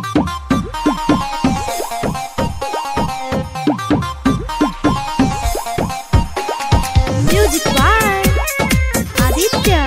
Music by Aditya.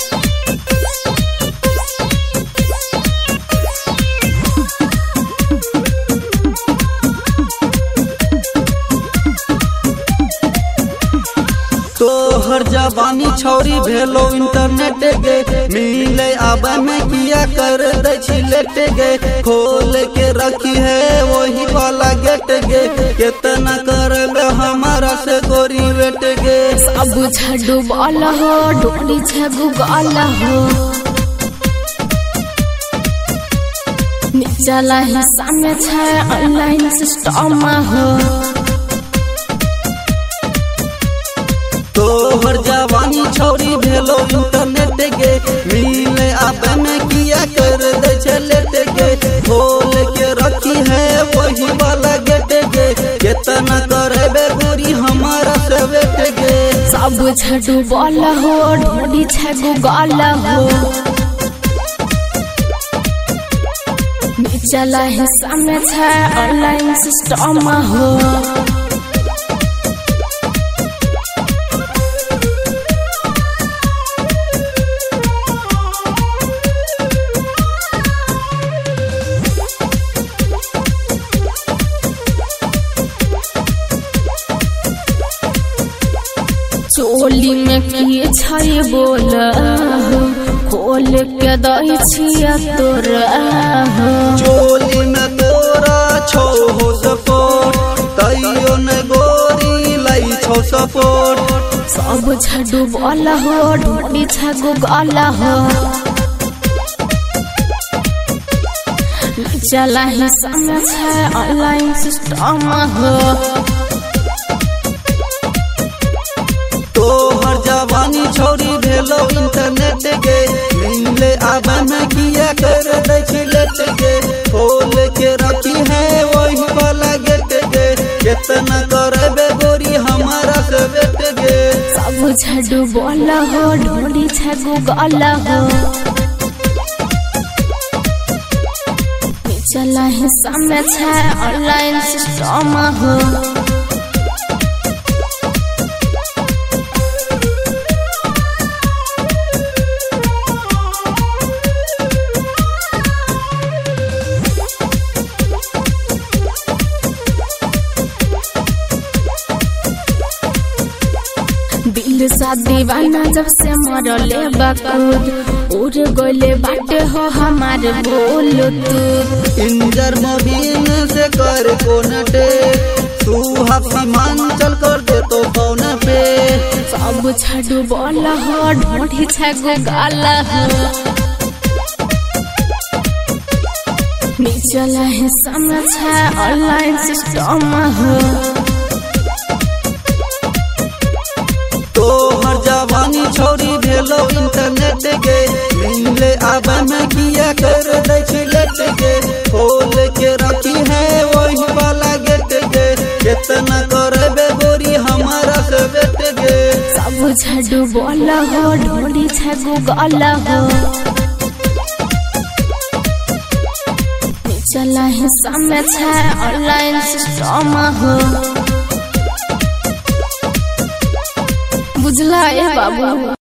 तोहर जवानी छौरी भेलो इंटरनेट गे मिले आबे में किया कर दे छी लेट गे खोल के रखी है वही वाला गेट गे कितना करबे हमारा से गोरी वेट गे सब झडू बाल हो डोली झगू गाल हो निचला हिस्सा में छै ऑनलाइन सिस्टम हो तोहर जवानी छौरी भेलो इंटरनेट गे मिले आबे में किया कर दे छै लेट गे खोल के रखी है वही वाला गेट गे कितना करबे गोरी हमारा से वेट गे सब झडू बाल हो डोली झगू गाल हो निचला हिस्सा में छै ऑनलाइन सिस्टम हो चोली में किए छै बोल खोल के दई छिया तोरा चोली में तोरा छौ हो सपोर्ट तैयो न गोरी लाई छौ सपोर्ट सब झडू बाल हो डोली झगू गाल हो चला हिस्सा में छै ऑनलाइन सिस्टम हो तोहर जवानी छौरी भेलो इंटरनेट गे मिले आबे में किया कर दे छी लेट गे खोल के रखी है वही वाला गेट गे कितना करबे गोरी हमारा से वेट गे सब झडू बाल हो डोली झगू गाल हो चला हिस्सा में छै ऑनलाइन सिस्टम हो दिल सा दीवाना जब से मरले बकूद उड़ गले बाटे हो हमार बोल तू इंजर मोबिन से कर कोनटे सुहा सीमांचल कर दे तो कौन पे सब झडू बाल हो ढोढ़ी झगू गाल हो निचला हिस्सा में छै ऑनलाइन सिस्टम हो तोहर जवानी छौरी भेलो इंटरनेट गे मिले आबे में किया कर दे छी लेट गे खोल के रखी है वही वाला गेट गे कितना करबे गोरी हमारा से वेट गे सब झडू बाल हो ढोली झगू गाल हो निचला हिस्सा में छै ऑनलाइन सिस्टम हो बुझला ए बाबू।